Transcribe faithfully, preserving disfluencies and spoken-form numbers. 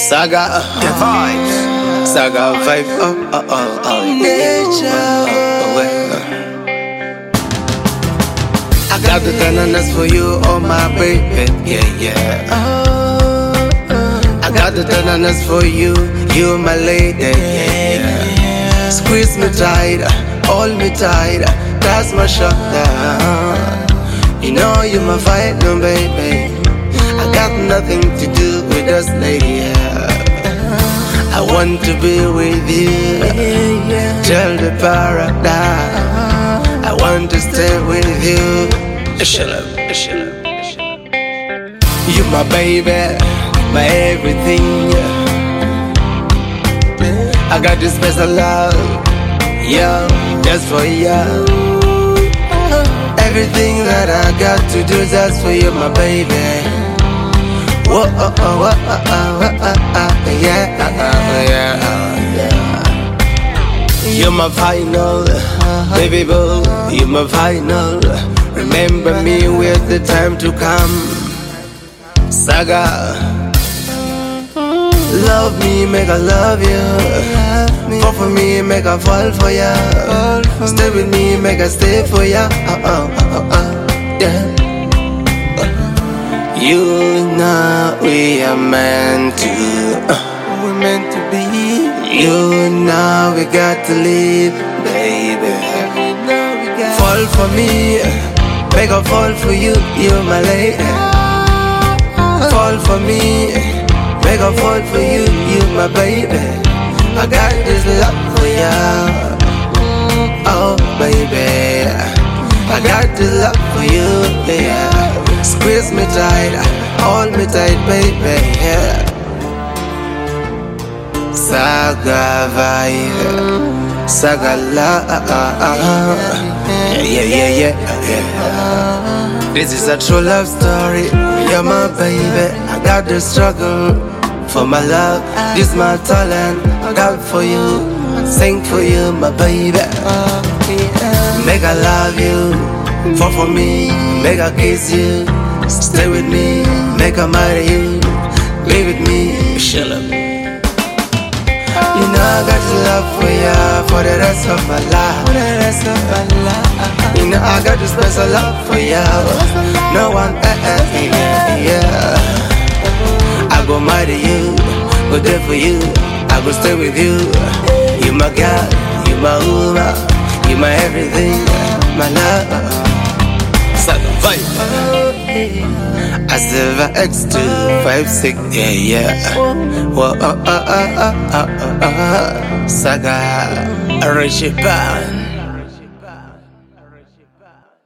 Saga, The vibes. Saga vibe, oh oh oh oh. Nature. Oh, oh, oh. I got the tenderness for you, oh my baby, yeah yeah. I got the tenderness for you, you my lady, yeah yeah. Squeeze me tight, hold me tight, that's my shoulder. You know you my fight, no baby. I got nothing to do with us, lady. I want to be with you till the paradise. I want to stay with you. Shut up, shut up. You my baby, my everything. I got this special love, yeah, just for you. Everything that I got to do just for you, my baby. Whoa, oh, oh, oh, oh, oh, oh, oh, yeah, oh, yeah, yeah. You're my final, baby boo. You're my final. Remember me with the time to come. Saga, love me, make I love you. Fall for me, make I fall for ya. Stay with me, make I stay for ya. Oh, oh, oh, oh, yeah. You know we are meant to, uh, we're meant to be. You know we got to live, baby. Fall for me, make a fall for you, you my lady. Fall for me, make a fall for you, you my baby. I got this love for ya, oh baby. I got this love for you, yeah. Squeeze me tight, hold me tight, baby, yeah. Saga vibe, saga love, yeah, yeah, yeah, yeah, yeah. This is a true love story, you're my baby. I got the struggle for my love, this my talent. I got for you, sing for you, my baby. Make I love you, fall for me, make I kiss you. Stay with me, make I marry you. Be with me, shut up. You know I got this love for ya for the rest of my life. For the rest of my life. You know I got this special love for ya. No one else, yeah, yeah. I go marry you, go there for you. I go stay with you. You my girl, you my woman, you my everything, my love. Saga vibe. I silver X two five six, yeah yeah. Whoa, oh, oh, oh, oh, oh, oh. Saga, Richipan.